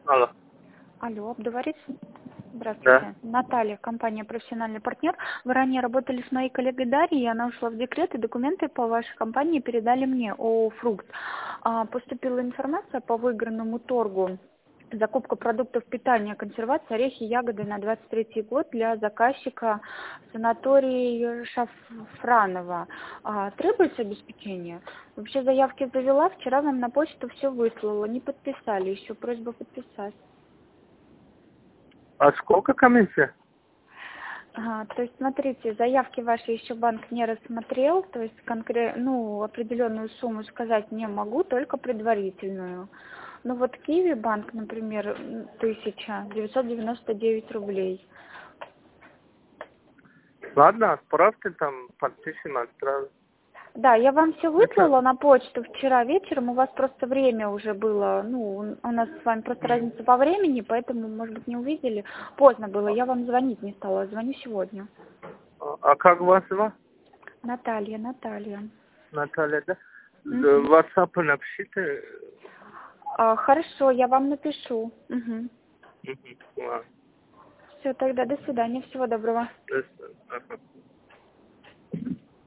Алло. Алло, Абдуварис? Да. Здравствуйте. Наталья, компания «Профессиональный партнер». Вы ранее работали с моей коллегой Дарьей, она ушла в декрет, и документы по вашей компании передали мне, ООО «Фрукт». Поступила информация по выигранному торгу. Закупка продуктов питания, консервация, орехи, ягоды на 23 год для заказчика санаторий Шафранова. Требуется обеспечение? Вообще заявки завела, вчера вам на почту все выслала, не подписали еще, просьба подписать. А сколько комиссия? То есть, смотрите, заявки ваши еще банк не рассмотрел, то есть определенную сумму сказать не могу, только предварительную. Ну вот Киви банк, например, 1999 рублей. Ладно, отправьте там, подпишем, отправим. Да, я вам все Это... выслала на почту вчера вечером, у вас просто время уже было, у нас с вами просто разница по времени, поэтому, может быть, не увидели. Поздно было, я вам звонить не стала, звоню сегодня. А как вас зовут? Наталья. Наталья, да? Мгм. WhatsApp напишите. Хорошо, я вам напишу. Угу. Ладно. Все, тогда до свидания, всего доброго. Ага.